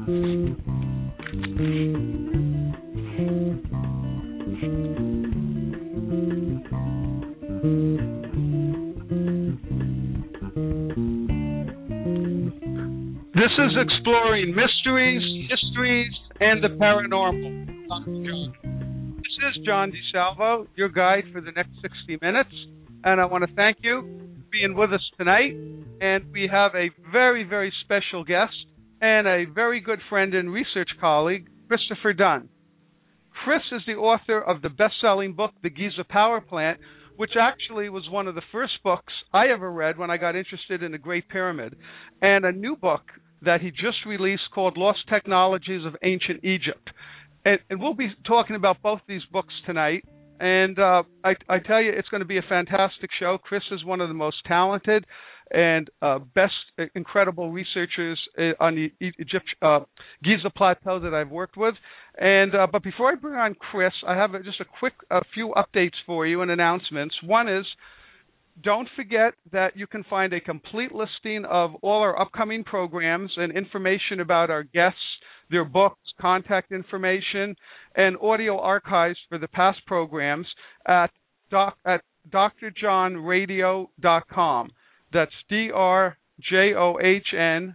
This is Exploring Mysteries, Histories, and the Paranormal. I'm John. This is John DeSalvo, your guide for the next 60 minutes, and I want to thank you for being with us tonight. And we have a very, very special guest and a very good friend and research colleague, Christopher Dunn. Chris is the author of the best-selling book, The Giza Power Plant, which actually was one of the first books I ever read when I got interested in the Great Pyramid, and a new book that he just released called Lost Technologies of Ancient Egypt. And we'll be talking about both these books tonight. And I tell you, it's going to be a fantastic show. Chris is one of the most talented and best, incredible researchers on the Giza Plateau that I've worked with. And but before I bring on Chris, I have just a few updates for you and announcements. One is, don't forget that you can find a complete listing of all our upcoming programs and information about our guests, their books, contact information, and audio archives for the past programs at drjohnradio.com. That's DRJOHN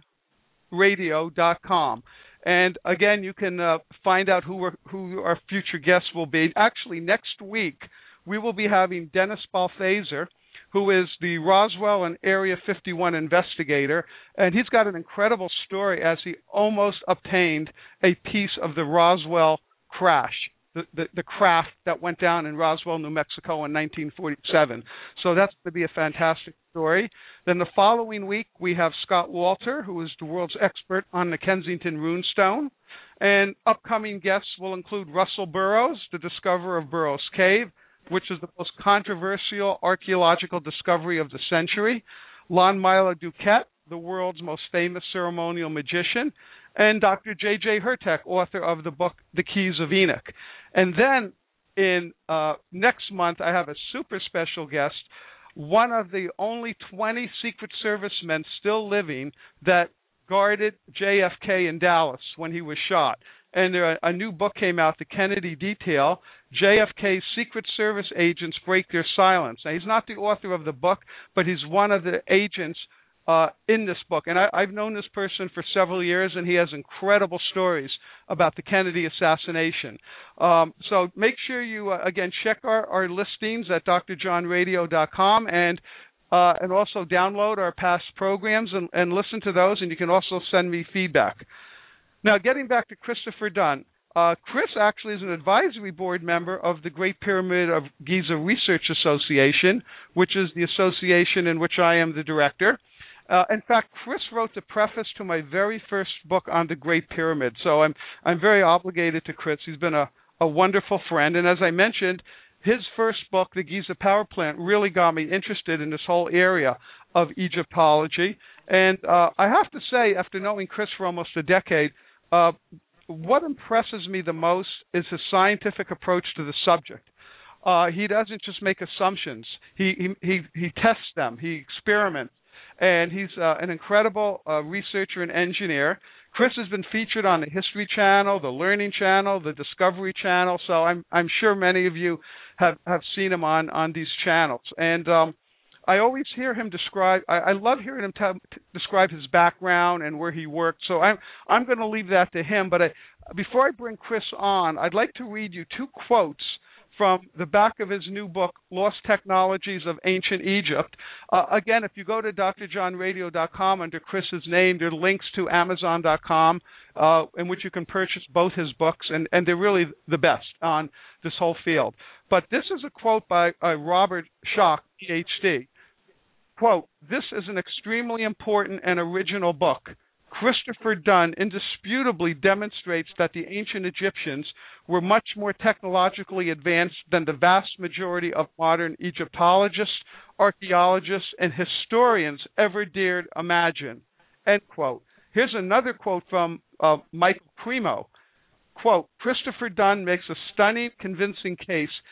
radio.com. And again, you can find out who our future guests will be. Actually, next week, we will be having Dennis Balthaser, who is the Roswell and Area 51 investigator, and he's got an incredible story as he almost obtained a piece of the Roswell crash, the craft that went down in Roswell, New Mexico in 1947. So that's going to be a fantastic story. Then the following week, we have Scott Walter, who is the world's expert on the Kensington Runestone. And upcoming guests will include Russell Burroughs, the discoverer of Burroughs Cave, which is the most controversial archaeological discovery of the century, Lon Milo Duquette, the world's most famous ceremonial magician, and Dr. J.J. Hurtak, author of the book The Keys of Enoch. And then in next month, I have a super special guest, one of the only 20 Secret Service men still living that guarded JFK in Dallas when he was shot. And a new book came out, The Kennedy Detail, JFK's Secret Service Agents Break Their Silence. Now, he's not the author of the book, but he's one of the agents in this book. And I've known this person for several years, and he has incredible stories about the Kennedy assassination. So make sure you, again, check our listings at drjohnradio.com and also download our past programs and listen to those, and you can also send me feedback. Now, getting back to Christopher Dunn, Chris actually is an advisory board member of the Great Pyramid of Giza Research Association, which is the association in which I am the director. In fact, Chris wrote the preface to my very first book on the Great Pyramid, so I'm very obligated to Chris. He's been a wonderful friend, and as I mentioned, his first book, The Giza Power Plant, really got me interested in this whole area of Egyptology. And I have to say, after knowing Chris for almost a decade, what impresses me the most is his scientific approach to the subject. He doesn't just make assumptions. He tests them. He experiments. And he's an incredible researcher and engineer. Chris has been featured on the History Channel, the Learning Channel, the Discovery Channel. So I'm sure many of you have seen him on these channels. And I always hear him describe. I love hearing him describe his background and where he worked. So I'm going to leave that to him. But before I bring Chris on, I'd like to read you two quotes from the back of his new book, Lost Technologies of Ancient Egypt. Again, if you go to drjohnradio.com under Chris's name, there are links to Amazon.com in which you can purchase both his books, and they're really the best on this whole field. But this is a quote by Robert Schoch, Ph.D. Quote, "This is an extremely important and original book. Christopher Dunn indisputably demonstrates that the ancient Egyptians were much more technologically advanced than the vast majority of modern Egyptologists, archaeologists, and historians ever dared imagine." End quote. Here's another quote from Michael Cremo. Quote, "Christopher Dunn makes a stunning, convincing case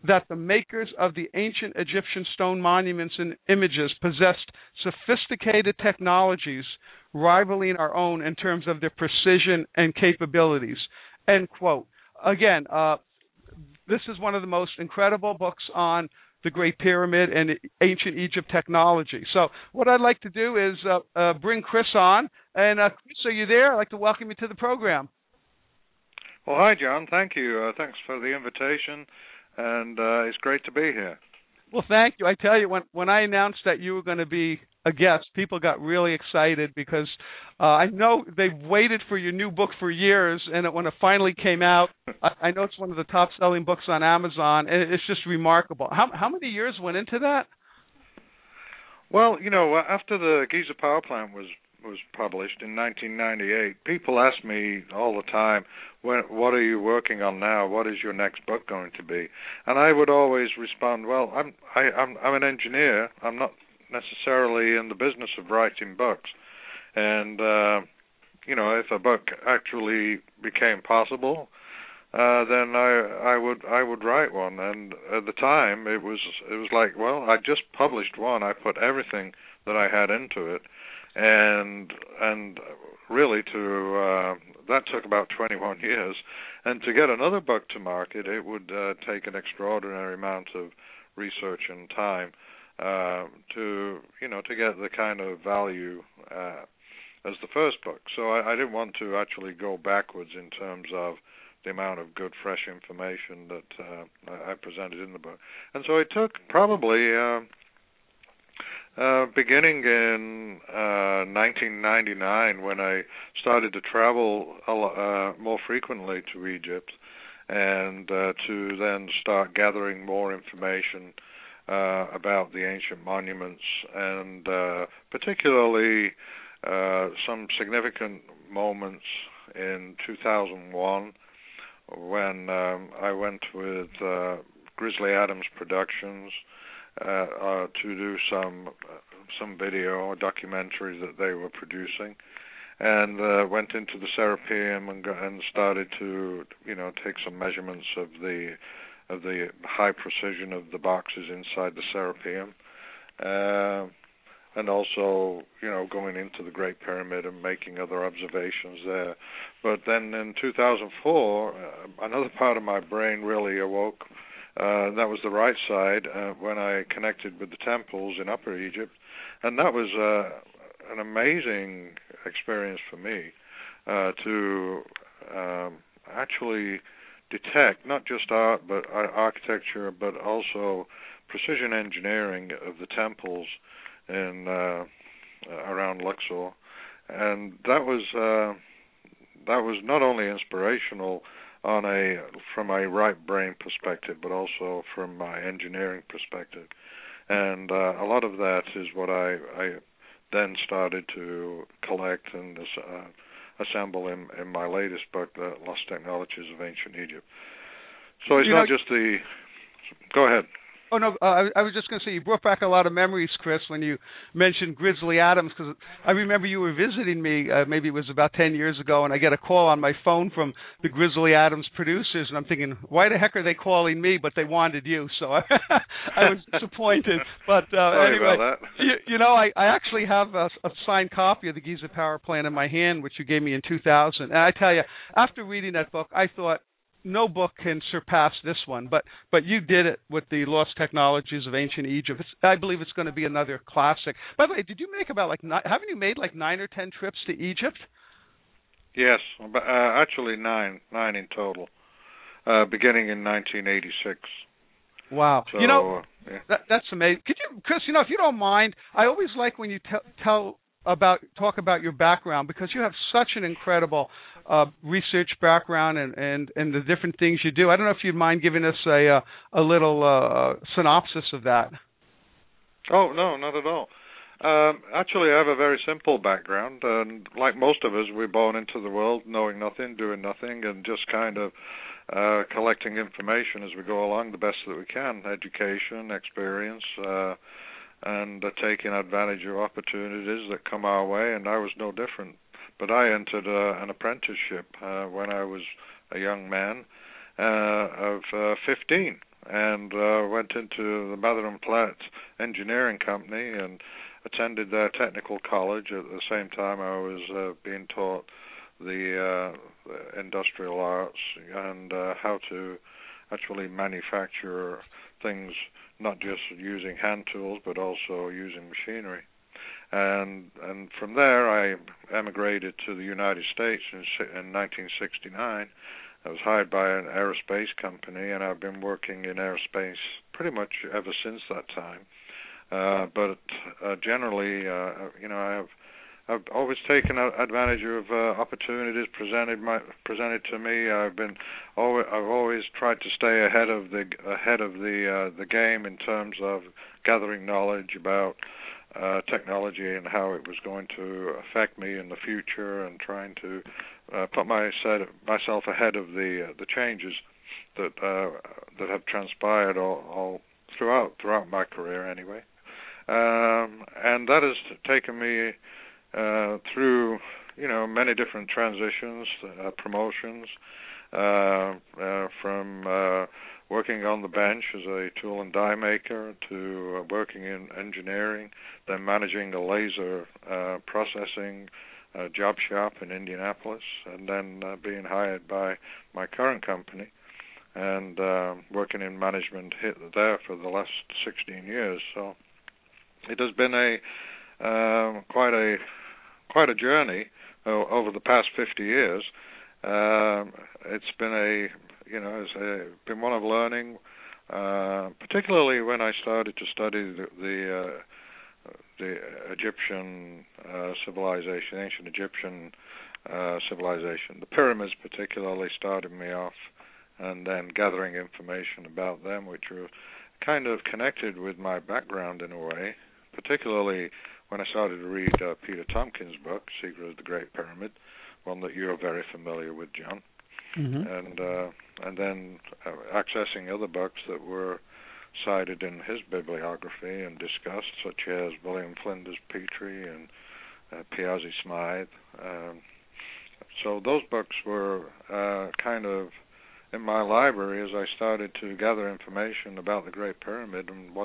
that the makers of the ancient Egyptian stone monuments and images possessed sophisticated technologies rivaling our own in terms of their precision and capabilities. End quote. Again, this is one of the most incredible books on the Great Pyramid and ancient Egypt technology. So what I'd like to do is bring Chris on. And Chris, are you there? I'd like to welcome you to the program. Well, hi, John. Thank you. Thanks for the invitation, and it's great to be here. Well, thank you. I tell you, when I announced that you were going to be a guest, people got really excited because I know they've waited for your new book for years, and when it finally came out, I know it's one of the top-selling books on Amazon, and it's just remarkable. How many years went into that? Well, after the Giza power plant was published in 1998, people ask me all the time, what are you working on now? What is your next book going to be? And I would always respond, well, I'm an engineer. I'm not necessarily in the business of writing books. And if a book actually became possible, then I would write one. And at the time, it was like, well, I just published one. I put everything that I had into it. And really that took about 21 years, and to get another book to market, it would take an extraordinary amount of research and time to get the kind of value as the first book. So I didn't want to actually go backwards in terms of the amount of good, fresh information that I presented in the book. And so it took probably beginning in 1999, when I started to travel more frequently to Egypt, and to then start gathering more information about the ancient monuments, and particularly some significant moments in 2001 when I went with Grizzly Adams Productions to do some video or documentary that they were producing, and went into the Serapeum and started to take some measurements of the high precision of the boxes inside the Serapeum, and also going into the Great Pyramid and making other observations there. But then in 2004, another part of my brain really awoke. That was the right side when I connected with the temples in Upper Egypt, and that was an amazing experience for me to actually detect not just art but architecture, but also precision engineering of the temples in around Luxor, and that was not only inspirational from a right brain perspective, but also from my engineering perspective. And a lot of that is what I then started to collect and assemble in my latest book, The Lost Technologies of Ancient Egypt. So it's not just the... Go ahead. Oh, no, I was just going to say, you brought back a lot of memories, Chris, when you mentioned Grizzly Adams, because I remember you were visiting me, maybe it was about 10 years ago, and I get a call on my phone from the Grizzly Adams producers, and I'm thinking, why the heck are they calling me? But they wanted you, so I was disappointed. But anyway, about that. I actually have a signed copy of the Giza Power Plant in my hand, which you gave me in 2000. And I tell you, after reading that book, I thought, no book can surpass this one, but you did it with the Lost Technologies of Ancient Egypt. I believe it's going to be another classic. By the way, did you make about haven't you made 9 or 10 trips to Egypt? Yes, actually 9 in total, beginning in 1986. Wow. So, yeah. That's amazing. Could you, Chris, if you don't mind, I always like when you talk about your background, because you have such an incredible research background and the different things you do. I don't know if you'd mind giving us a little synopsis of that. Oh, no, not at all. Actually, I have a very simple background, and like most of us, we're born into the world knowing nothing, doing nothing, and just kind of collecting information as we go along the best that we can, education, experience, and taking advantage of opportunities that come our way, and I was no different. But I entered an apprenticeship when I was a young man, of 15, and went into the Mather and Platt Engineering Company and attended their technical college. At the same time, I was being taught the industrial arts and how to actually manufacture things, not just using hand tools, but also using machinery. And from there, I emigrated to the United States in 1969. I was hired by an aerospace company, and I've been working in aerospace pretty much ever since that time. But generally, I've always taken advantage of opportunities presented to me. I've always tried to stay ahead of the game in terms of gathering knowledge about technology and how it was going to affect me in the future, and trying to put myself ahead of the changes that have transpired all throughout my career anyway. And that has taken me through many different transitions, promotions, from working on the bench as a tool and die maker to working in engineering, then managing a laser processing job shop in Indianapolis, and then being hired by my current company and working in management there for the last 16 years. So it has been quite a journey over the past 50 years. It's been been one of learning, particularly when I started to study the Egyptian civilization, ancient Egyptian civilization. The pyramids particularly started me off, and then gathering information about them, which were kind of connected with my background in a way, particularly when I started to read Peter Tompkins' book, Secret of the Great Pyramid, one that you're very familiar with, John. Mm-hmm. And then accessing other books that were cited in his bibliography and discussed, such as William Flinders Petrie and Piazzi Smythe. So those books were kind of in my library as I started to gather information about the Great Pyramid and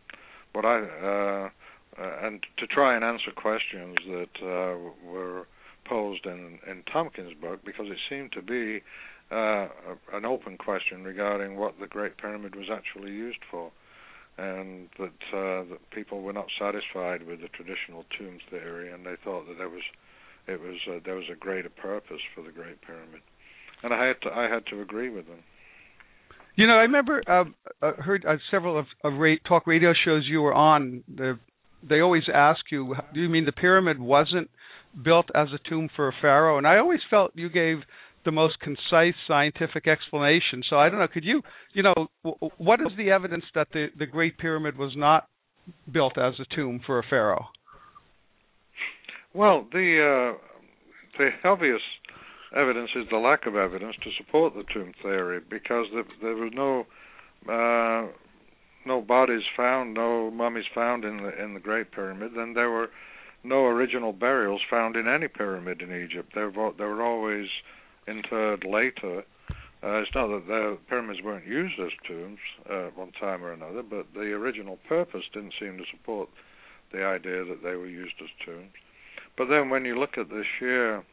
and to try and answer questions that were posed in Tompkins' book, because it seemed to be an open question regarding what the Great Pyramid was actually used for, and that people were not satisfied with the traditional tomb theory, and they thought that there was a greater purpose for the Great Pyramid, and I had to agree with them. I remember heard several of talk radio shows you were on. They always ask you, do you mean the pyramid wasn't built as a tomb for a pharaoh? And I always felt you gave the most concise scientific explanation. So I don't know, could you, what is the evidence that the Great Pyramid was not built as a tomb for a pharaoh? Well, the obvious evidence is the lack of evidence to support the tomb theory, because there was no bodies found, no mummies found in the Great Pyramid, and there were no original burials found in any pyramid in Egypt. They were always interred later. It's not that the pyramids weren't used as tombs at one time or another, but the original purpose didn't seem to support the idea that they were used as tombs. But then when you look at the sheer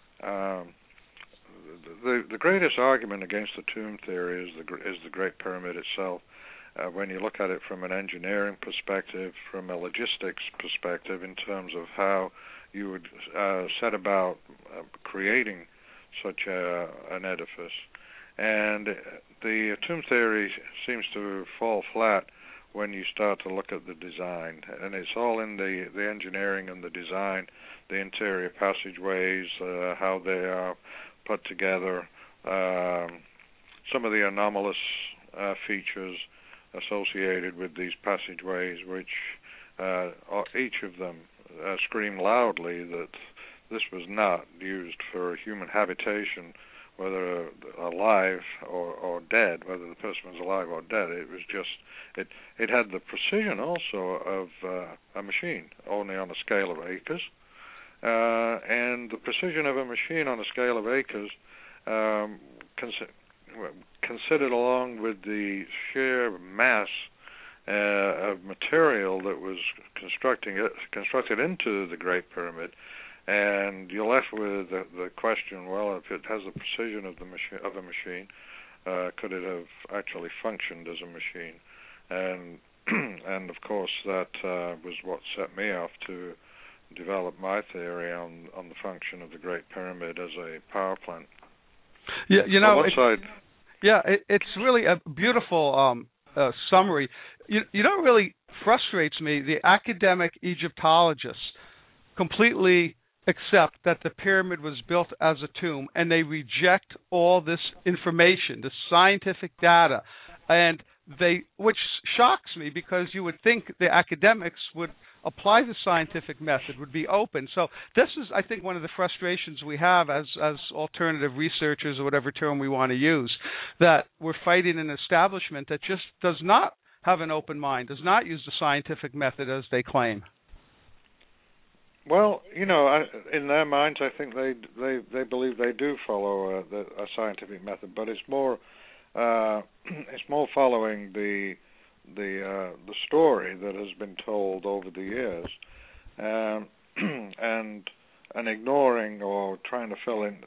the greatest argument against the tomb theory is the Great Pyramid itself. When you look at it from an engineering perspective, from a logistics perspective, in terms of how you would set about creating such an edifice. And the tomb theory seems to fall flat when you start to look at the design. And it's all in the engineering and the design, the interior passageways, how they are put together, some of the anomalous features associated with these passageways, which each of them scream loudly that this was not used for human habitation, whether alive or dead, whether the person was alive or dead. It was just, it had the precision also of a machine, only on a scale of acres. And the precision of a machine on a scale of acres considered along with the sheer mass of material that was constructed into the Great Pyramid, and you're left with the question: well, if it has the precision of a machine, could it have actually functioned as a machine? And of course, that was what set me off to develop my theory on the function of the Great Pyramid as a power plant. Yeah, it's really a beautiful summary. You know what really frustrates me? The academic Egyptologists completely accept that the pyramid was built as a tomb, and they reject all this information, the scientific data, and which shocks me, because you would think the academics would apply the scientific method, would be open. So this is, I think, one of the frustrations we have as alternative researchers, or whatever term we want to use, that we're fighting an establishment that just does not have an open mind, does not use the scientific method as they claim. Well, in their minds, I think they believe they do follow a scientific method, but it's more following the story that has been told over the years, and ignoring or trying to fill in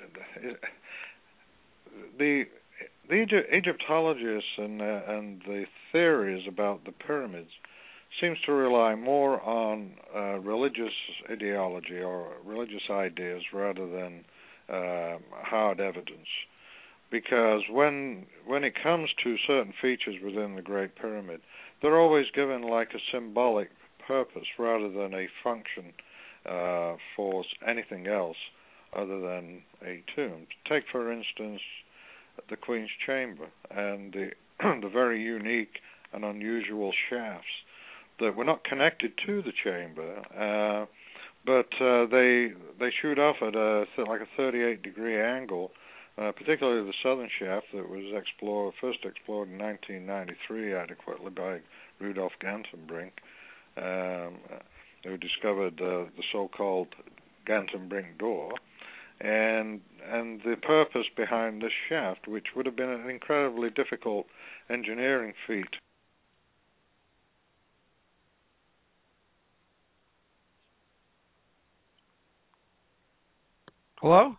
the Egyptologists and the theories about the pyramids seems to rely more on religious ideology or religious ideas rather than hard evidence. Because when it comes to certain features within the Great Pyramid, they're always given like a symbolic purpose rather than a function for anything else other than a tomb. Take, for instance, the Queen's Chamber and the very unique and unusual shafts that were not connected to the chamber, but they shoot off at like a 38-degree angle. Particularly the southern shaft that was first explored in 1993 adequately by Rudolf Gantenbrink, who discovered the so-called Gantenbrink door, and the purpose behind this shaft, which would have been an incredibly difficult engineering feat. Hello?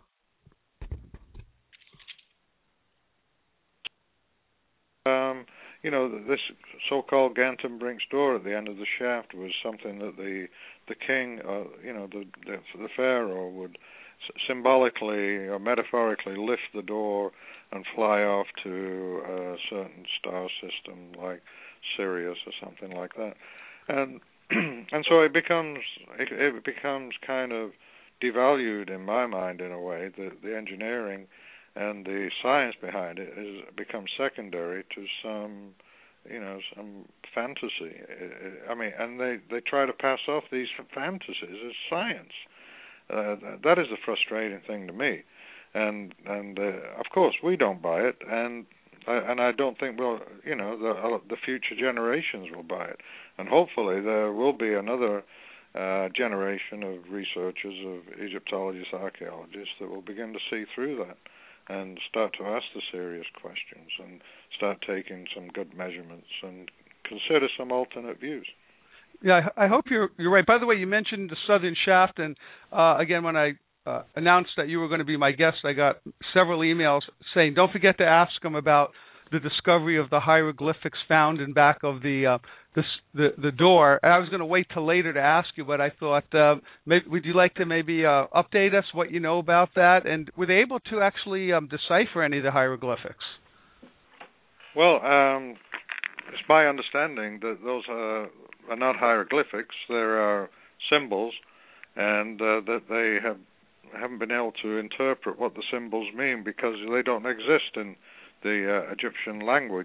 This so-called Gantenbrink's door at the end of the shaft was something that the king, the pharaoh, would symbolically or metaphorically lift the door and fly off to a certain star system like Sirius or something like that, and so it becomes kind of devalued in my mind in a way. The engineering and the science behind it has become secondary to some fantasy. And they try to pass off these fantasies as science. That is the frustrating thing to me. And of course we don't buy it, and I don't think the future generations will buy it. And hopefully there will be another generation of researchers, of Egyptologists, archaeologists, that will begin to see through that and start to ask the serious questions and start taking some good measurements and consider some alternate views. Yeah, I hope you're right. By the way, you mentioned the southern shaft, and again, when I announced that you were going to be my guest, I got several emails saying, don't forget to ask them about the discovery of the hieroglyphics found in back of the door. And I was going to wait till later to ask you, but I thought, would you like to maybe update us what you know about that? And were they able to actually decipher any of the hieroglyphics? Well, it's my understanding that those are not hieroglyphics. There are symbols, and that they haven't been able to interpret what the symbols mean because they don't exist in the Egyptian language.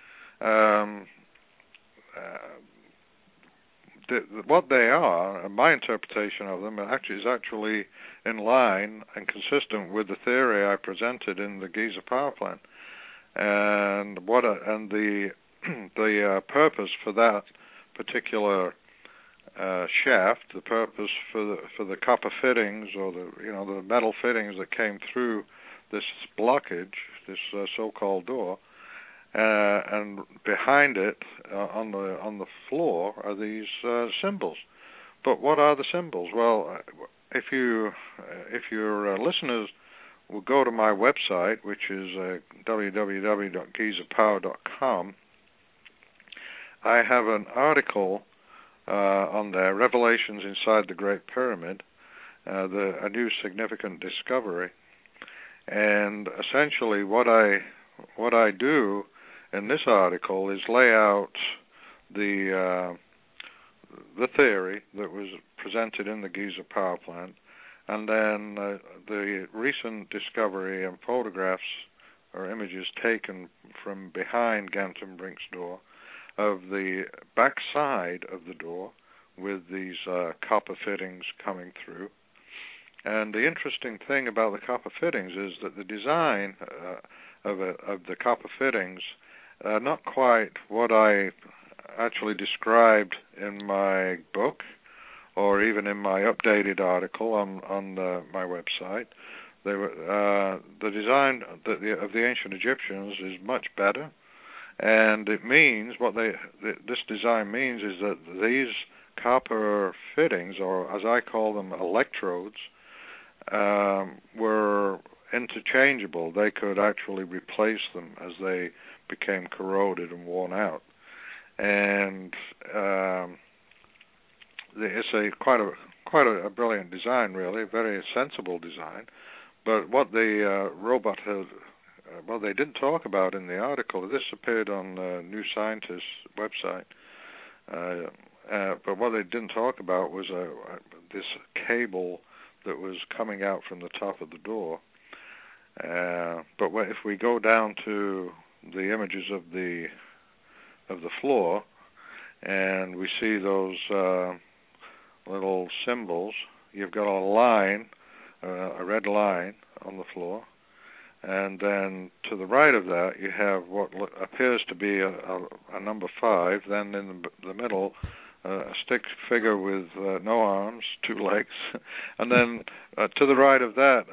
What they are, and my interpretation of them, is actually in line and consistent with the theory I presented in the Giza power plant, and the purpose for that particular shaft, the purpose for the copper fittings or the metal fittings that came through this blockage this so-called door, and behind it, on the floor, are these symbols. But what are the symbols? Well, if your listeners will go to my website, which is www.gizapower.com, I have an article on there, Revelations Inside the Great Pyramid, a new significant discovery. And essentially what I do in this article is lay out the theory that was presented in the Giza power plant, and then the recent discovery and photographs or images taken from behind Ganten Brink's door of the back side of the door with these copper fittings coming through. And the interesting thing about the copper fittings is that the design of the copper fittings are not quite what I actually described in my book or even in my updated article on my website. They were, the design of the ancient Egyptians is much better, and it means this design means is that these copper fittings, or as I call them, electrodes, were interchangeable. They could actually replace them as they became corroded and worn out. And it's quite a brilliant design, really, a very sensible design. But what the robot had, they didn't talk about in the article. This appeared on New Scientist website. But what they didn't talk about was this cable that was coming out from the top of the door. But if we go down to the images of the floor, and we see those little symbols, you've got a line, a red line on the floor, and then to the right of that you have what appears to be a number 5. Then in the middle, a stick figure with no arms, 2 legs, and then to the right of that,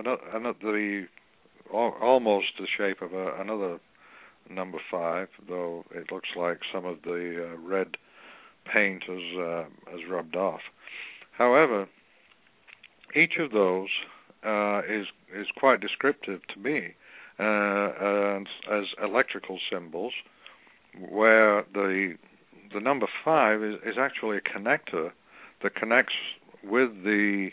almost the shape of another number 5, though it looks like some of the red paint has rubbed off. However, each of those is quite descriptive to me as electrical symbols, where the number 5 is actually a connector that connects with the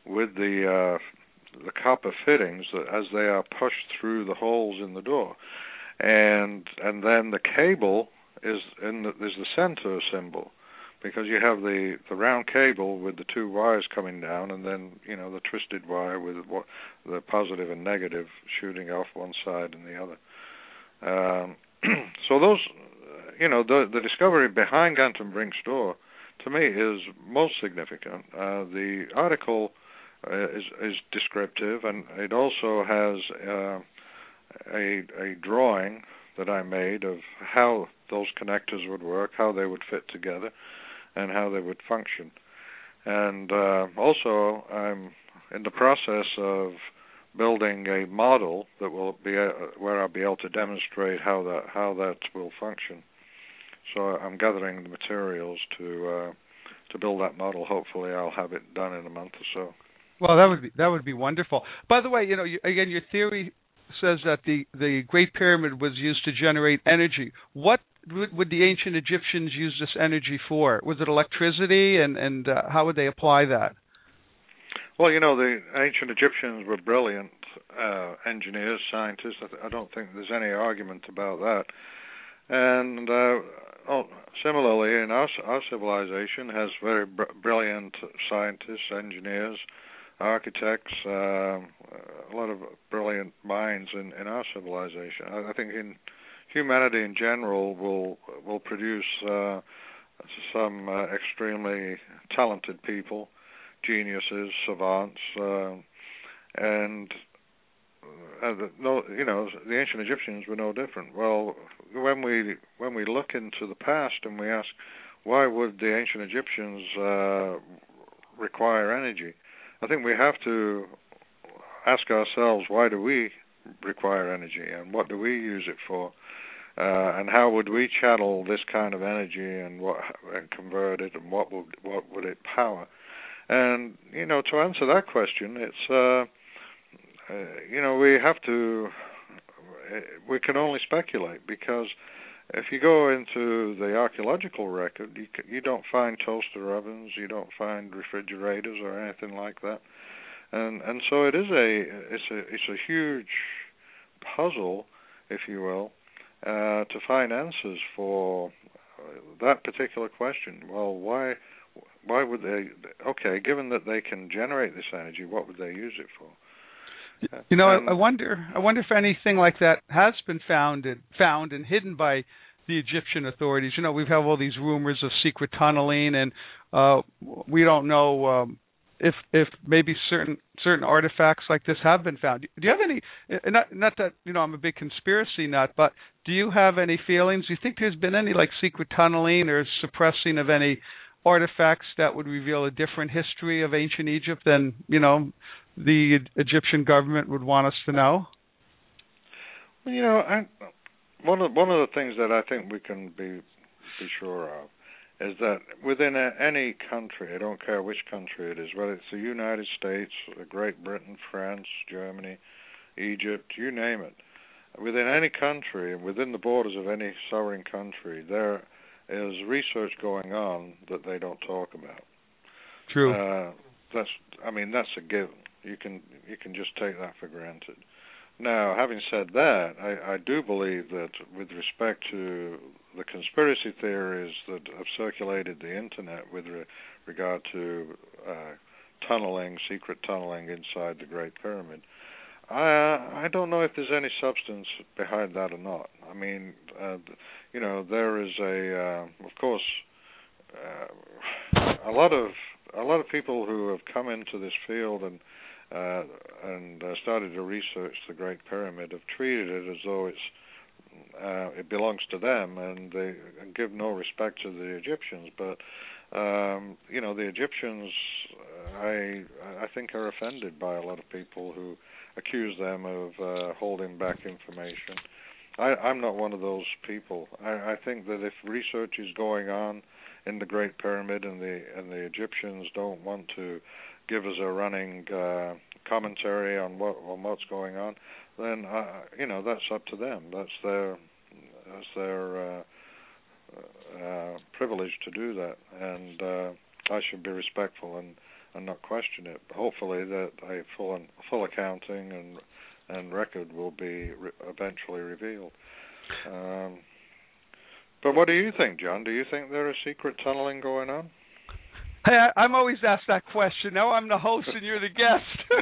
copper fittings as they are pushed through the holes in the door, and then the cable is the center symbol, because you have the round cable with the 2 wires coming down, and then the twisted wire with the positive and negative shooting off one side and the other. So those, the discovery behind Ganten Brink's door, to me, is most significant. The article is descriptive, and it also has a drawing that I made of how those connectors would work, how they would fit together, and how they would function. And also, I'm in the process of building a model that will be where I'll be able to demonstrate how that will function. So I'm gathering the materials to build that model. Hopefully, I'll have it done in a month or so. Well, that would be wonderful. By the way, again, your theory says that the Great Pyramid was used to generate energy. What would the ancient Egyptians use this energy for? Was it electricity, and how would they apply that? Well, the ancient Egyptians were brilliant engineers, scientists. I don't think there's any argument about that. And similarly, in our civilization has very brilliant scientists, engineers, architects, a lot of brilliant minds in our civilization. I think in humanity in general will produce some extremely talented people, geniuses, savants, and the ancient Egyptians were no different. Well, when we look into the past and we ask, why would the ancient Egyptians require energy? I think we have to ask ourselves, why do we require energy, and what do we use it for? And how would we channel this kind of energy and convert it, and what would it power? And to answer that question, it's we can only speculate, because if you go into the archaeological record, you don't find toaster ovens, you don't find refrigerators or anything like that, and so it's a huge puzzle, if you will, to find answers for that particular question. Well, why would they? Okay, given that they can generate this energy, what would they use it for? I wonder if anything like that has been found and hidden by the Egyptian authorities. We've had all these rumors of secret tunneling, and we don't know if maybe certain artifacts like this have been found. Do you have any? Not that I'm a big conspiracy nut, but do you have any feelings? Do you think there's been any like secret tunneling or suppressing of any artifacts that would reveal a different history of ancient Egypt than the Egyptian government would want us to know? Well, one of the things that I think we can be sure of is that within any country, I don't care which country it is, whether it's the United States, Great Britain, France, Germany, Egypt, you name it, within any country, within the borders of any sovereign country, there is research going on that they don't talk about. True. That's a given. You can just take that for granted. Now, having said that, I do believe that with respect to the conspiracy theories that have circulated the internet with regard to secret tunneling inside the Great Pyramid, I don't know if there's any substance behind that or not. I mean, there is of course, a lot of people who have come into this field and started to research the Great Pyramid have treated it as though it belongs to them, and they give no respect to the Egyptians. But the Egyptians, I think, are offended by a lot of people who accuse them of holding back information. I'm not one of those people. I think that if research is going on in the Great Pyramid and the Egyptians don't want to give us a running commentary on what's going on, then that's up to them. That's their privilege to do that, and I should be respectful and not question it. Hopefully, that a full accounting and record will be eventually revealed. But what do you think, John? Do you think there is secret tunneling going on? Hey, I'm always asked that question. Now I'm the host and you're the guest.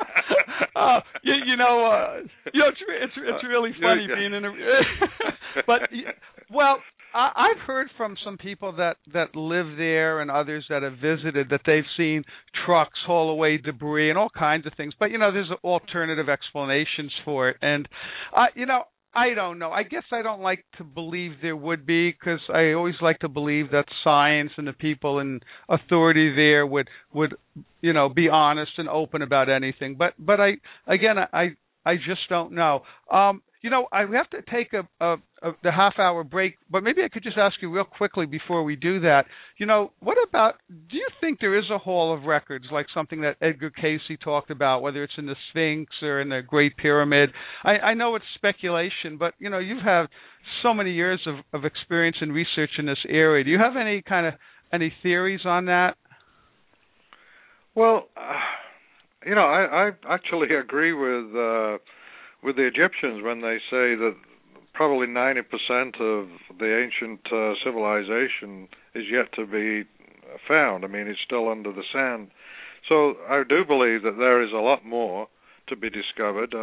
It's really funny being in a. But I've heard from some people that live there and others that have visited that they've seen trucks haul away debris and all kinds of things. But there's alternative explanations for it, and I don't know. I guess I don't like to believe there would be, because I always like to believe that science and the people in authority there would be honest and open about anything. But I just don't know. I have to take the half-hour break, but maybe I could just ask you real quickly before we do that. What about, do you think there is a Hall of Records, like something that Edgar Cayce talked about, whether it's in the Sphinx or in the Great Pyramid? I know it's speculation, but, you've had so many years of experience and research in this area. Do you have any theories on that? Well, I actually agree with the Egyptians when they say that probably 90% of the ancient civilization is yet to be found. I mean, it's still under the sand. So I do believe that there is a lot more to be discovered,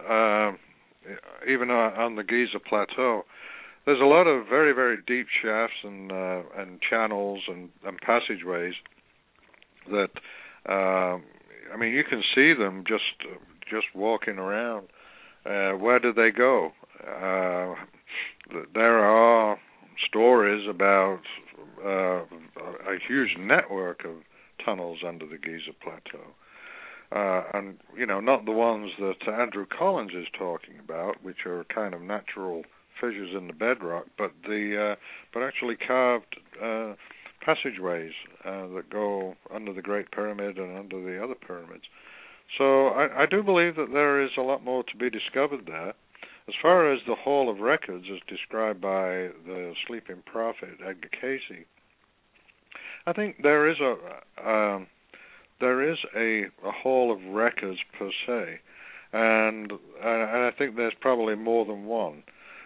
even on the Giza Plateau. There's a lot of very, very deep shafts and channels and passageways that, you can see them just walking around. Where do they go? There are stories about a huge network of tunnels under the Giza Plateau. and not the ones that Andrew Collins is talking about, which are kind of natural fissures in the bedrock, but actually carved passageways that go under the Great Pyramid and under the other pyramids. So I do believe that there is a lot more to be discovered there. As far as the Hall of Records, as described by the sleeping prophet Edgar Cayce, I think there is a Hall of Records per se, and I think there's probably more than one.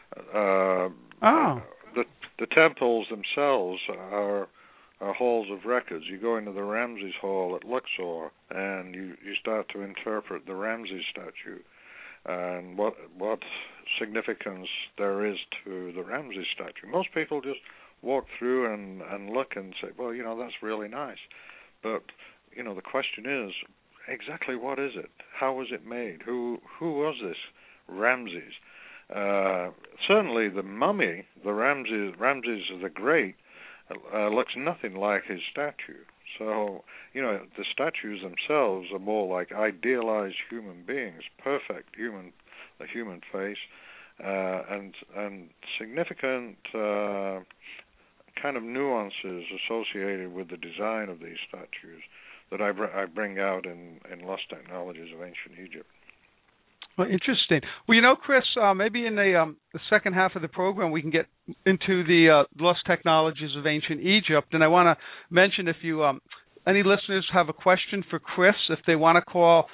The temples themselves are halls of records. You go into the Ramses Hall at Luxor, and you start to interpret the Ramses statue and what significance there is to the Ramses statue. Most people just walk through and look and say, well, that's really nice. But, the question is, exactly what is it? How was it made? Who was this Ramses? Certainly the mummy, the Ramses the Great, looks nothing like his statue. So, the statues themselves are more like idealized human beings, perfect the human face, and significant kind of nuances associated with the design of these statues that I bring out in Lost Technologies of Ancient Egypt. Well, interesting. Well, Chris, maybe in the second half of the program we can get into the Lost Technologies of Ancient Egypt. And I want to mention, if you any listeners have a question for Chris, if they want to call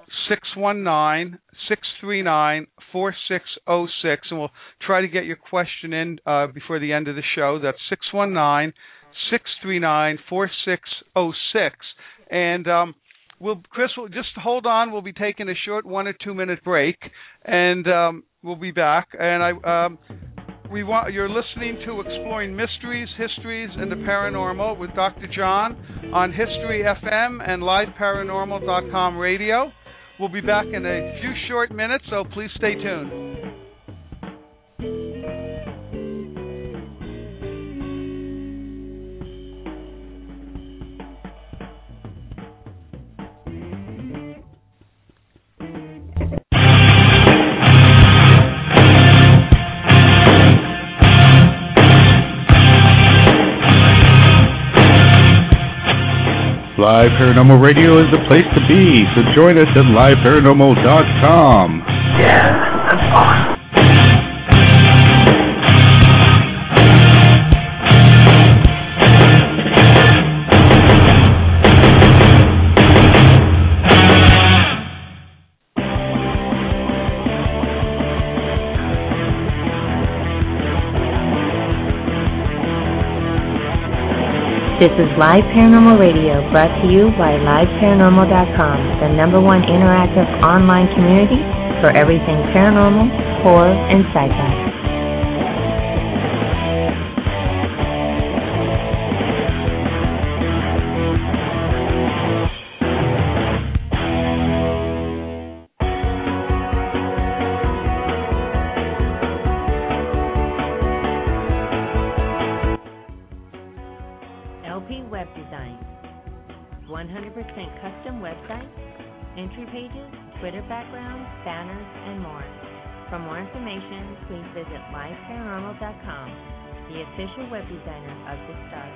619-639-4606, and we'll try to get your question in before the end of the show. That's 619-639-4606. And Chris, will just hold on. We'll be taking a short 1 or 2 minute break, and we'll be back. And you're listening to Exploring Mysteries, Histories, and the Paranormal with Dr. John on History FM and LiveParanormal.com radio. We'll be back in a few short minutes, so please stay tuned. Live Paranormal Radio is the place to be, so join us at liveparanormal.com. Yeah, that's awesome. This is Live Paranormal Radio, brought to you by LiveParanormal.com, the #1 interactive online community for everything paranormal, horror, and sci-fi. Web Design. 100% custom websites, entry pages, Twitter backgrounds, banners, and more. For more information, please visit liveparanormal.com, the official web designer of the stars.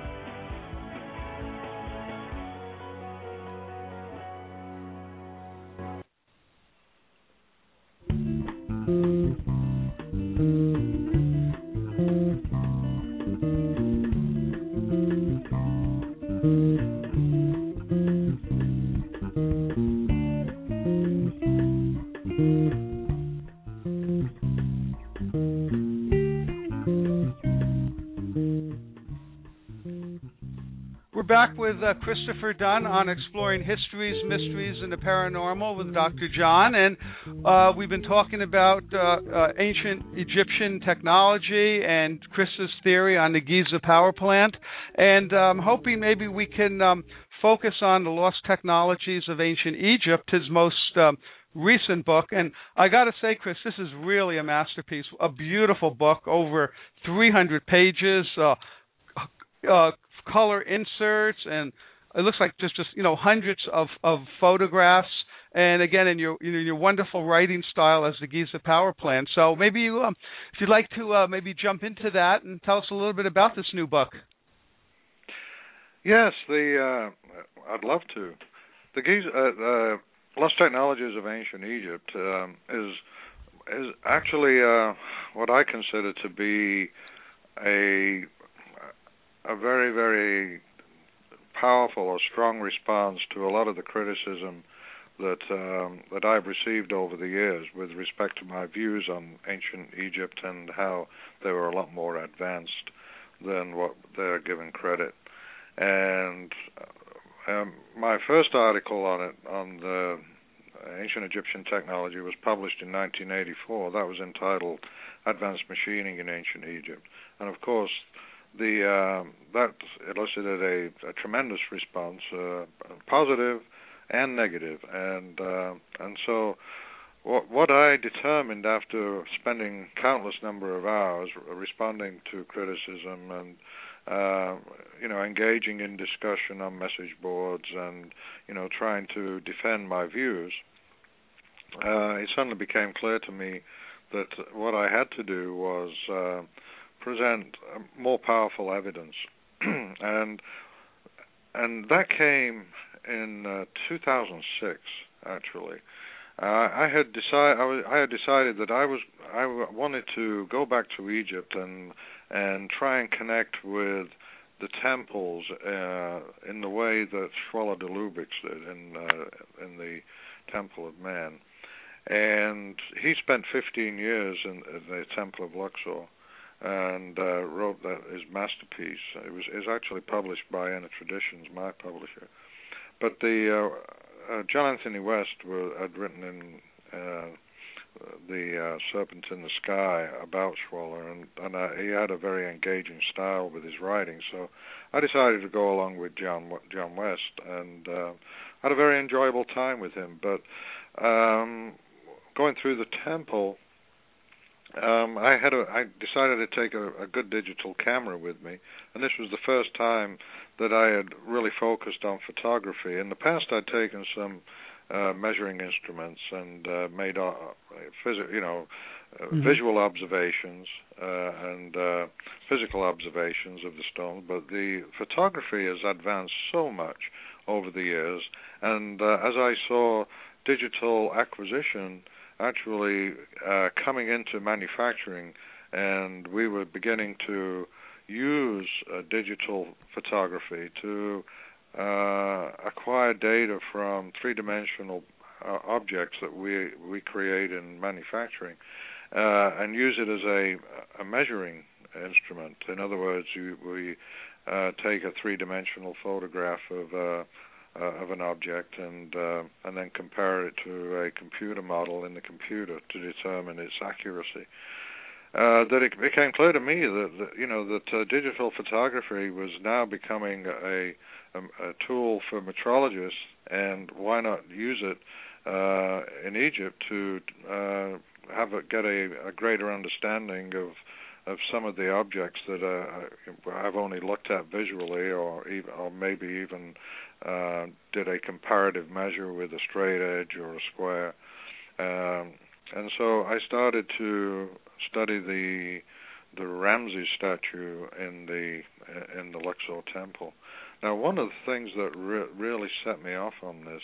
Back with Christopher Dunn on Exploring Histories, Mysteries, and the Paranormal with Dr. John, and we've been talking about ancient Egyptian technology and Chris's theory on the Giza power plant, and I'm hoping maybe we can focus on the Lost Technologies of Ancient Egypt, his most recent book. And I got to say, Chris, this is really a masterpiece, a beautiful book, over 300 pages, color inserts, and it looks like just hundreds of photographs. and again, in your wonderful writing style as the Giza Power Plant. So maybe you, if you'd like to maybe jump into that and tell us a little bit about this new book. Yes, I'd love to. The Giza, Lost Technologies of Ancient Egypt is actually what I consider to be a very, very powerful or strong response to a lot of the criticism that I've received over the years with respect to my views on ancient Egypt and how they were a lot more advanced than what they're given credit. And my first article on the ancient Egyptian technology was published in 1984. That was entitled Advanced Machining in Ancient Egypt. And of course, that elicited a tremendous response, positive and negative. And so what I determined after spending countless number of hours responding to criticism and engaging in discussion on message boards and trying to defend my views, it suddenly became clear to me that what I had to do was present more powerful evidence, and that came in 2006. Actually, I had decided that I wanted to go back to Egypt and try and connect with the temples in the way that Schwaller de Lubicz did in the Temple of Man. And he spent 15 years in the Temple of Luxor and wrote his masterpiece. It was actually published by Inner Traditions, my publisher. But the John Anthony West had written in the Serpent in the Sky about Schwaller, and he had a very engaging style with his writing. So I decided to go along with John West, and had a very enjoyable time with him. But going through the temple, I decided to take a good digital camera with me, and this was the first time that I had really focused on photography. In the past, I'd taken some measuring instruments and made visual observations and physical observations of the stone, but the photography has advanced so much over the years, and as I saw digital acquisition actually coming into manufacturing, and we were beginning to use digital photography to acquire data from three-dimensional objects that we create in manufacturing, and use it as a measuring instrument. In other words, we take a three-dimensional photograph of an object and then compare it to a computer model in the computer to determine its accuracy. That it became clear to me that digital photography was now becoming a tool for metrologists, and why not use it in Egypt to get a greater understanding of some of the objects that I've only looked at visually, or maybe even did a comparative measure with a straight edge or a square. And so I started to study the Ramses statue in the Luxor temple. Now, one of the things that really set me off on this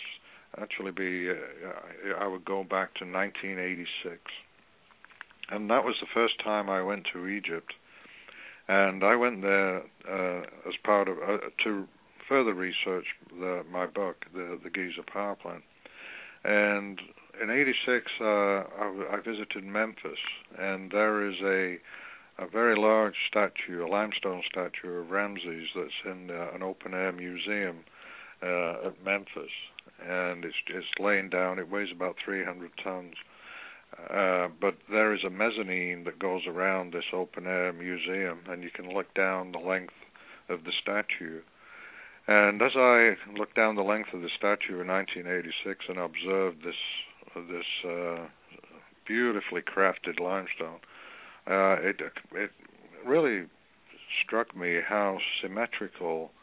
I would go back to 1986, and that was the first time I went to Egypt, and I went there as part of to further research my book, the Giza Power Plant. And in '86, I visited Memphis, and there is a very large statue, a limestone statue of Ramses that's in an open-air museum at Memphis, and it's laying down. It weighs about 300 tons. But there is a mezzanine that goes around this open-air museum, and you can look down the length of the statue. And as I looked down the length of the statue in 1986 and observed this beautifully crafted limestone, it really struck me how symmetrical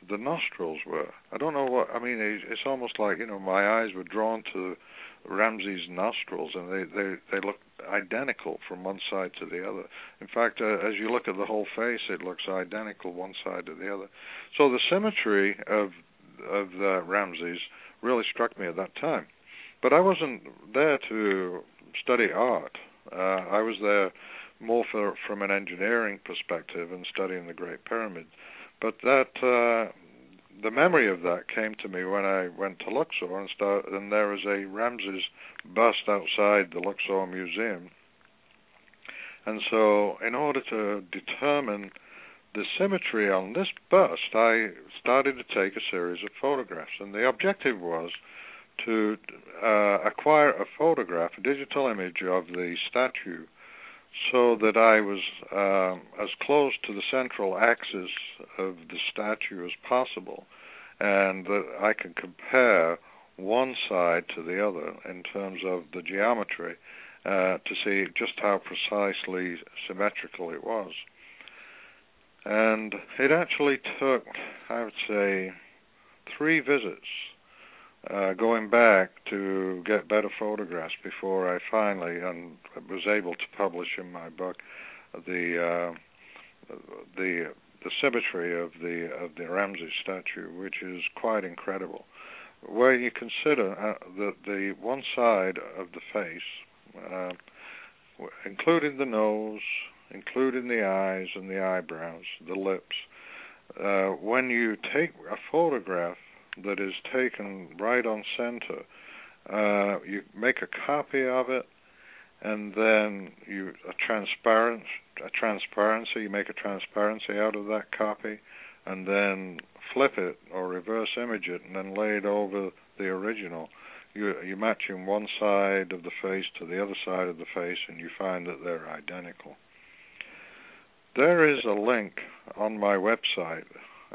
the nostrils were. I don't know what, I mean, it's almost like, my eyes were drawn to Ramses' nostrils, and they look identical from one side to the other. In fact, as you look at the whole face, it looks identical one side to the other. So the symmetry of Ramses really struck me at that time. But I wasn't there to study art. I was there more from an engineering perspective and studying the Great Pyramid. But the memory of that came to me when I went to Luxor and there was a Ramses bust outside the Luxor Museum. And so in order to determine the symmetry on this bust, I started to take a series of photographs. And the objective was to acquire a photograph, a digital image of the statue, so that I was as close to the central axis of the statue as possible, and that I could compare one side to the other in terms of the geometry to see just how precisely symmetrical it was. And it actually took, I would say, 3 visits going back to get better photographs before I finally was able to publish in my book the symmetry of the Ramses statue, which is quite incredible. Where you consider the one side of the face, including the nose, including the eyes and the eyebrows, the lips, when you take a photograph that is taken right on center, you make a copy of it, and then you make a transparency out of that copy, and then flip it or reverse image it, and then lay it over the original. You match in one side of the face to the other side of the face, and you find that they're identical. There is a link on my website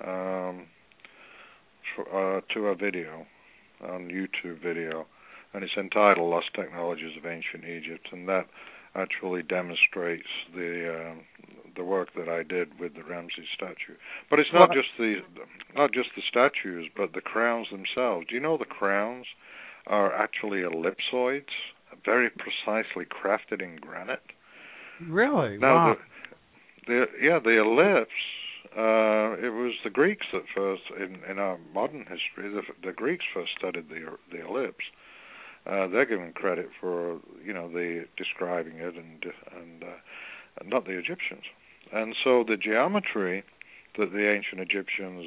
to a video, on YouTube video, and it's entitled Lost Technologies of Ancient Egypt, and that actually demonstrates the work that I did with the Ramses statue. But it's not just the statues, but the crowns themselves. Do you know the crowns are actually ellipsoids, very precisely crafted in granite? Really? Now, wow. The ellipse. It was the Greeks that first, in our modern history, the Greeks first studied the ellipse. They're given credit for the describing it, and not the Egyptians. And so the geometry that the ancient Egyptians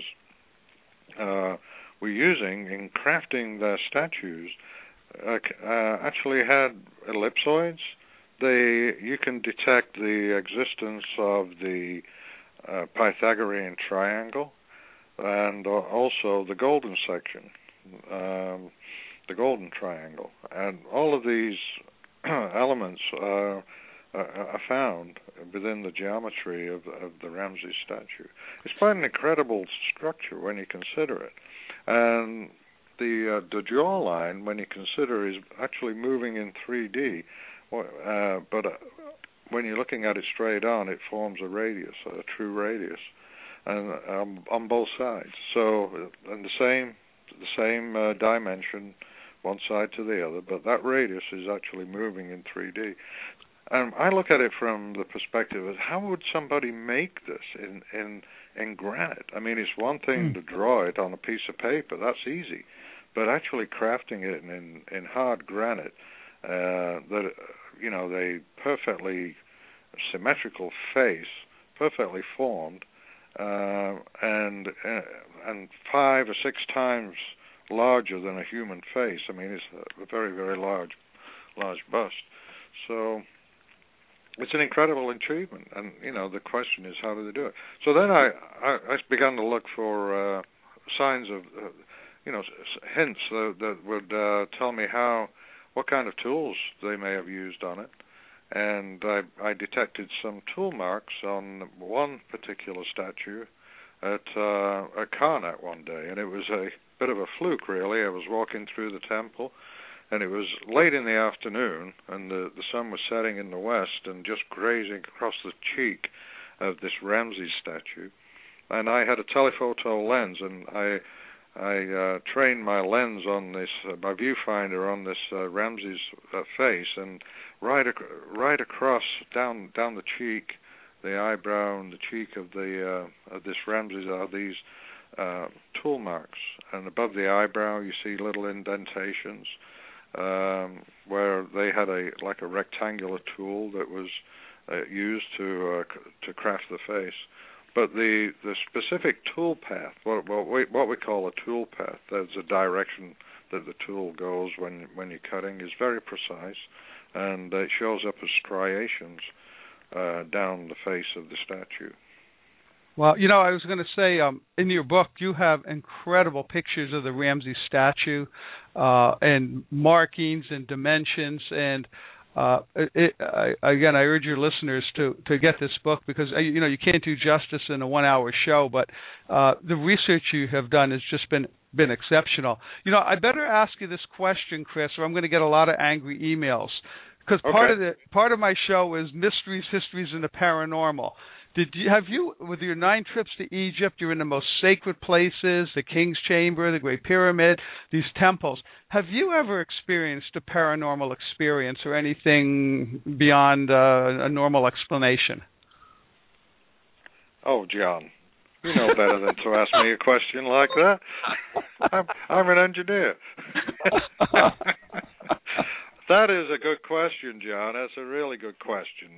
were using in crafting their statues actually had ellipsoids. You can detect the existence of the Pythagorean triangle, and also the golden section, the golden triangle, and all of these elements are found within the geometry of the Ramses statue. It's quite an incredible structure when you consider it, and the jawline, when you consider, is actually moving in 3D, but when you're looking at it straight on, it forms a radius, a true radius, and on both sides. So, and the same dimension, one side to the other, but that radius is actually moving in 3D. And I look at it from the perspective of how would somebody make this in granite? I mean, it's one thing to draw it on a piece of paper, that's easy, but actually crafting it in hard granite, they perfectly symmetrical face, perfectly formed, and 5 or 6 times larger than a human face. I mean, it's a very, very large bust. So it's an incredible achievement, and the question is, how do they do it? So then I began to look for signs of hints that would tell me what kind of tools they may have used on it. And I detected some tool marks on one particular statue at Karnak one day, and it was a bit of a fluke, really. I was walking through the temple, and it was late in the afternoon, and the sun was setting in the west and just grazing across the cheek of this Ramses statue. and I had a telephoto lens, and I trained my lens on this, my viewfinder on this Ramses face, and right across down the cheek, the eyebrow and the cheek of this Ramses are these tool marks, and above the eyebrow you see little indentations where they had a rectangular tool that was used to craft the face. But the specific tool path, what we call a tool path, there's a direction that the tool goes when you're cutting, is very precise, and it shows up as striations down the face of the statue. Well, I was going to say, in your book, you have incredible pictures of the Ramses statue and markings and dimensions. And again, I urge your listeners to get this book because, you can't do justice in a 1-hour show, but the research you have done has just been exceptional. I better ask you this question, Chris, or I'm going to get a lot of angry emails. Because part of my show is mysteries, histories, and the paranormal. Have you, with your 9 trips to Egypt, you're in the most sacred places, the King's Chamber, the Great Pyramid, these temples. Have you ever experienced a paranormal experience or anything beyond a normal explanation? Oh, John, you know better than to ask me a question like that. I'm an engineer. That is a good question, John. That's a really good question.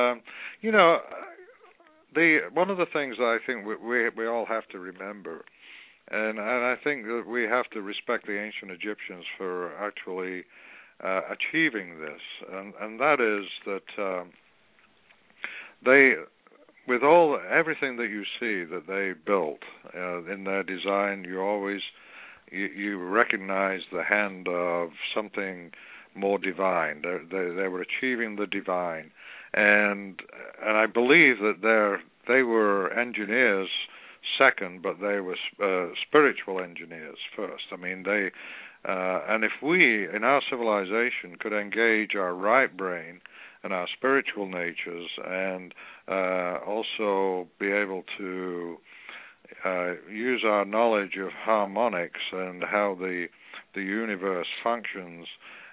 One of the things I think we all have to remember, and I think that we have to respect the ancient Egyptians for actually achieving this, and that is that they, with everything that you see that they built in their design, you recognize the hand of something more divine. They were achieving the divine. And I believe that they were engineers second, but they were spiritual engineers first. I mean, and if we, in our civilization, could engage our right brain and our spiritual natures, and also be able to use our knowledge of harmonics and how the universe functions,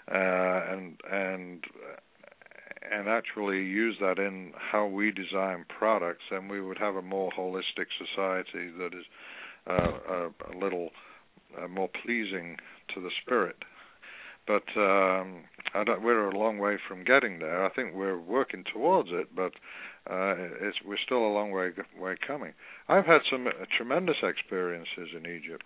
and actually use that in how we design products, then we would have a more holistic society that is a little more pleasing to the spirit. But we're a long way from getting there. I think we're working towards it, but we're still a long way coming. I've had some tremendous experiences in Egypt.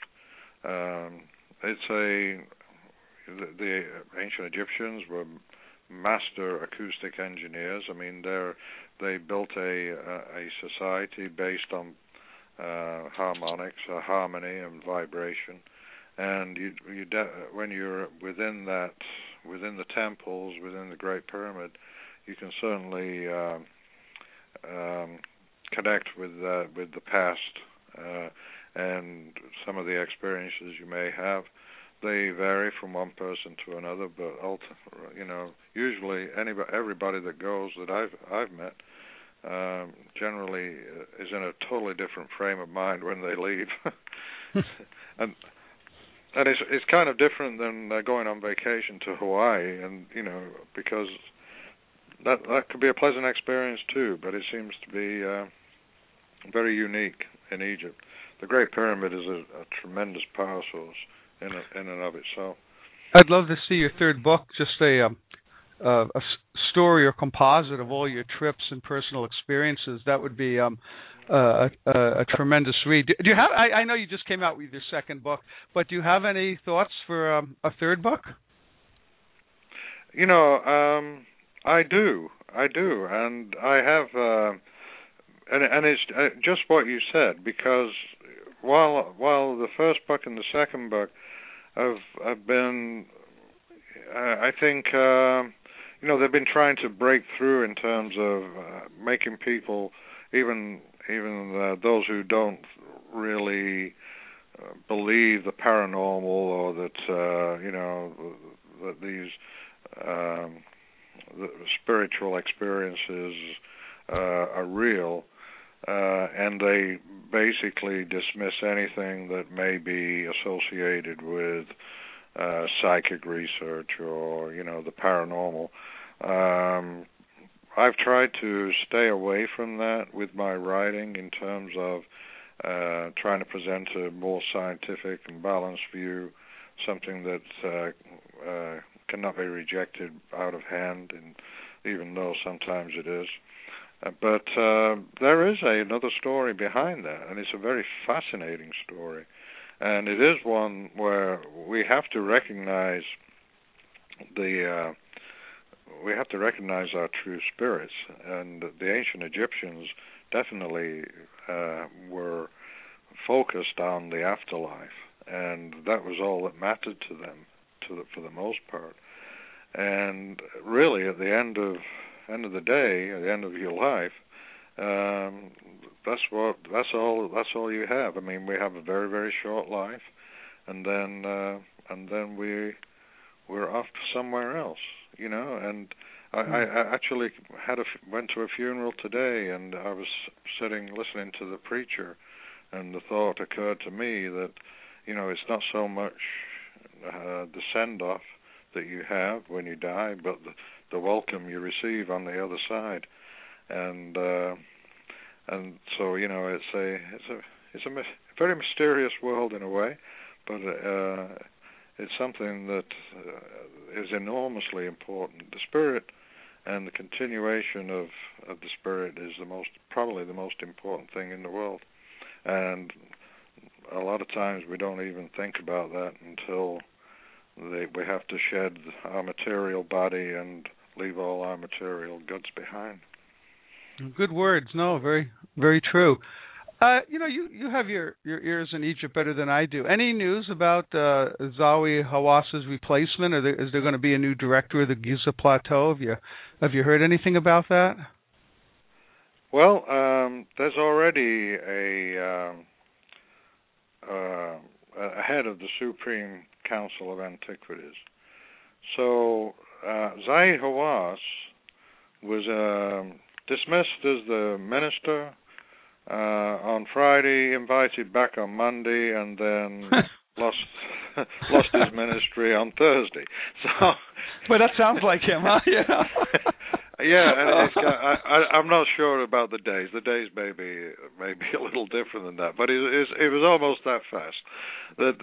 The ancient Egyptians were master acoustic engineers. I mean, they built a society based on harmonics, harmony, and vibration. And when you're within the temples, within the Great Pyramid, you can certainly connect with the past and some of the experiences you may have. They vary from one person to another, but usually everybody that goes that I've met generally is in a totally different frame of mind when they leave, and it's kind of different than going on vacation to Hawaii, and because that could be a pleasant experience too, but it seems to be very unique in Egypt. The Great Pyramid is a tremendous power source in and of itself. I'd love to see your third book, just a story or composite of all your trips and personal experiences. That would be a tremendous read. Do you have? I know you just came out with your second book, but do you have any thoughts for a third book? I do, and I have, and it's just what you said, because while the first book and the second book have been, I think, they've been trying to break through in terms of making people, even those who don't really believe the paranormal, or that that these the spiritual experiences are real. and they basically dismiss anything that may be associated with psychic research or, the paranormal. I've tried to stay away from that with my writing in terms of trying to present a more scientific and balanced view, something that cannot be rejected out of hand, and even though sometimes it is. But there is another story behind that, and it's a very fascinating story. And it is one where we have to recognize our true spirits. And the ancient Egyptians definitely were focused on the afterlife, and that was all that mattered to them, for the most part. And really, at the end of the day, at the end of your life, that's all you have. I mean, we have a very, very short life, and then we're off somewhere else, And I actually went to a funeral today, and I was sitting listening to the preacher, and the thought occurred to me that, it's not so much the send-off that you have when you die, but the welcome you receive on the other side, and so it's a very mysterious world in a way, but it's something that is enormously important. The spirit and the continuation of the spirit is probably the most important thing in the world, and a lot of times we don't even think about that until we have to shed our material body and leave all our material goods behind. Good words. No, very, very true. You have your ears in Egypt better than I do. Any news about Zahi Hawass's replacement? Is there going to be a new director of the Giza Plateau? Have you heard anything about that? Well, there's already a head of the Supreme Council of Antiquities. So Zahi Hawass was dismissed as the minister on Friday, invited back on Monday, and then lost his ministry on Thursday. So, but that sounds like him, huh? Yeah, and I'm not sure about the days. The days may be a little different than that, but it was almost that fast that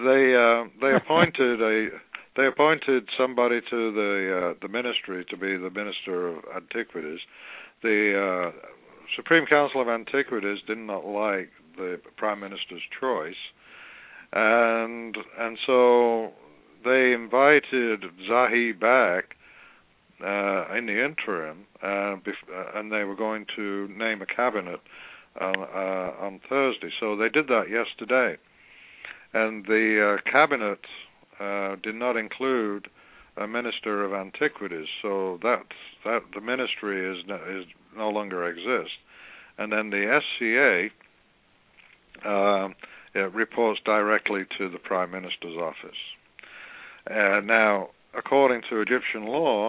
they appointed somebody to the ministry to be the minister of antiquities. The Supreme Council of Antiquities did not like the Prime Minister's choice, and so they invited Zahi back in the interim, and they were going to name a cabinet on Thursday. So they did that yesterday, and the cabinet did not include a minister of antiquities. So that the ministry is no longer exists, and then the SCA reports directly to the Prime Minister's office. Now, according to Egyptian law,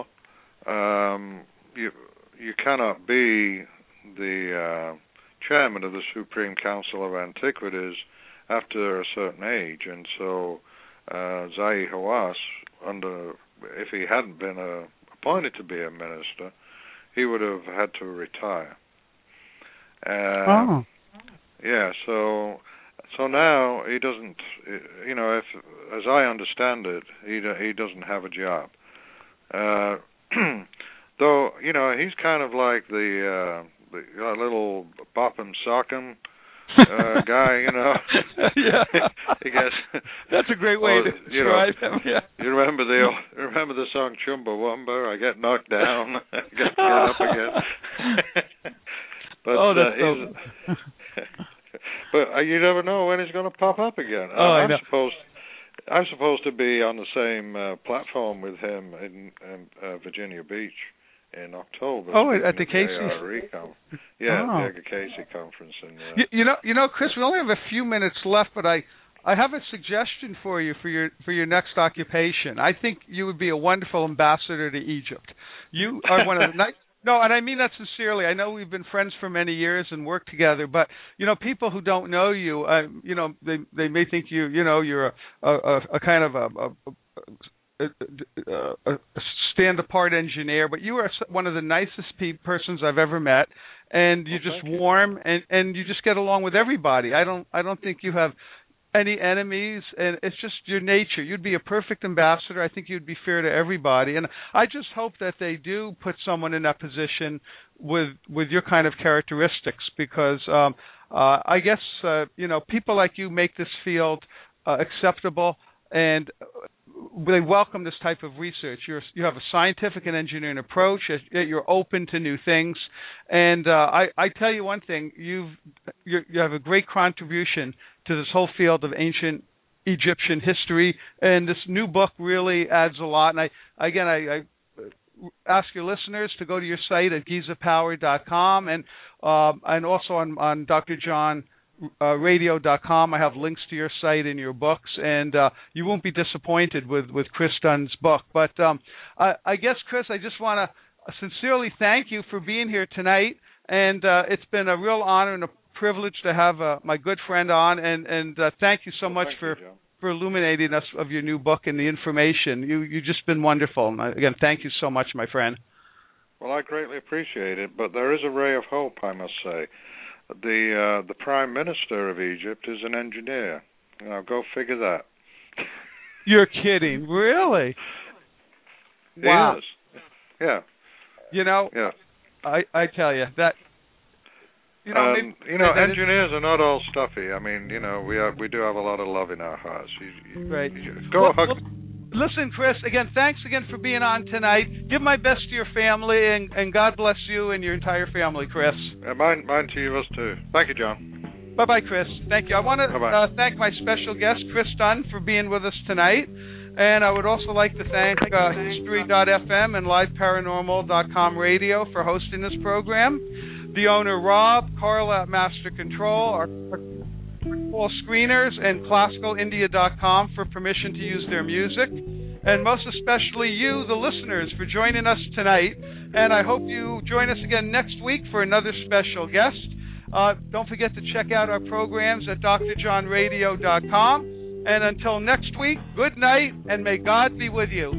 you cannot be the chairman of the Supreme Council of Antiquities after a certain age, and so Zahi Hawass, if he hadn't been appointed to be a minister, he would have had to retire. Yeah, so now he doesn't. If, as I understand it, he doesn't have a job. Though, he's kind of like the little bop-em sock-em guy, Yeah. I guess that's a great way to describe him. Yeah. You remember the song Chumbawamba? I get knocked down, I get up again. But that's but you never know when he's going to pop up again. I know. I'm supposed to be on the same platform with him in Virginia Beach in October. Oh, at the Casey. The Casey conference. Chris, we only have a few minutes left, but I have a suggestion for you for your next occupation. I think you would be a wonderful ambassador to Egypt. You are one of the No, and I mean that sincerely. I know we've been friends for many years and worked together, but people who don't know you, they may think you're a kind of a stand-apart engineer, but you are one of the nicest persons I've ever met, and you're just warm, and you just get along with everybody. I don't think you have any enemies, and it's just your nature. You'd be a perfect ambassador. I think you'd be fair to everybody, and I just hope that they do put someone in that position with your kind of characteristics, because I guess people like you make this field acceptable, and they welcome this type of research. You have a scientific and engineering approach. You're open to new things, and I tell you one thing: you have a great contribution to this whole field of ancient Egyptian history, and this new book really adds a lot. And I ask your listeners to go to your site at gizapower.com and also on drjohnradio.com. I have links to your site and your books, and you won't be disappointed with Chris Dunn's book. But I guess, Chris, I just want to sincerely thank you for being here tonight, and it's been a real honor and a privilege to have my good friend on, and thank you so much for illuminating us of your new book and the information. You've just been wonderful. And again, thank you so much, my friend. Well, I greatly appreciate it, but there is a ray of hope, I must say. The Prime Minister of Egypt is an engineer. Go figure that. You're kidding, really? Wow. He is. Yeah. Yeah. I tell you that. Engineers are not all stuffy. I mean, we do have a lot of love in our hearts. Right. Go hug. Listen, Chris, thanks again for being on tonight. Give my best to your family, and God bless you and your entire family, Chris. Mine to you, us too. Thank you, John. Bye-bye, Chris. Thank you. I want to thank my special guest, Chris Dunn, for being with us tonight. And I would also like to thank History.fm and LiveParanormal.com Radio for hosting this program. The owner, Rob, Carla at Master Control, our all screeners, and ClassicalIndia.com for permission to use their music. And most especially you, the listeners, for joining us tonight. And I hope you join us again next week for another special guest. Don't forget to check out our programs at drjohnradio.com. And until next week, good night, and may God be with you.